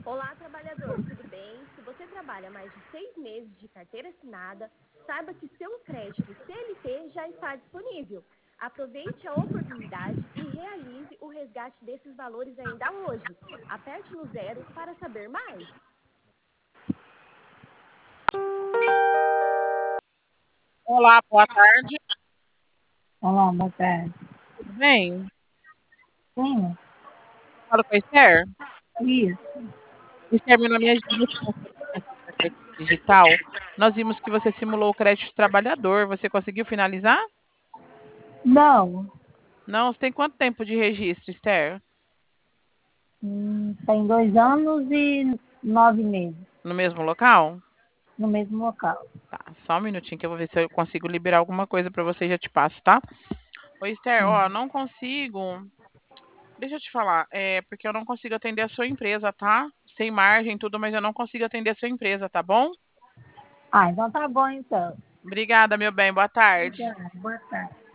Olá, trabalhador, tudo bem? Se você trabalha mais de 6 meses de carteira assinada, saiba que seu crédito CLT já está disponível. Aproveite a oportunidade e realize o resgate desses valores ainda hoje. Aperte no 0 para saber mais. Olá, boa tarde, Olá, boa tarde. tudo bem? Sim, Falo com a Esther. isso. Esther, meu nome é Gina, te passei aqui da Crédito Digital. Nós vimos que você simulou o crédito trabalhador. Você conseguiu finalizar? Não, Não, você tem quanto tempo de registro, Esther? tem 2 anos e 9 meses No mesmo local? no mesmo local. Tá, só um minutinho que eu vou ver se eu consigo liberar alguma coisa para você e já te passo, tá? Ô, Esther, ó, não consigo. Deixa eu te falar, porque eu não consigo atender a sua empresa, tá? Sem margem e tudo, mas eu não consigo atender a sua empresa, tá bom? Ah, então tá bom então. Obrigada, meu bem. Boa tarde. Obrigada, boa tarde.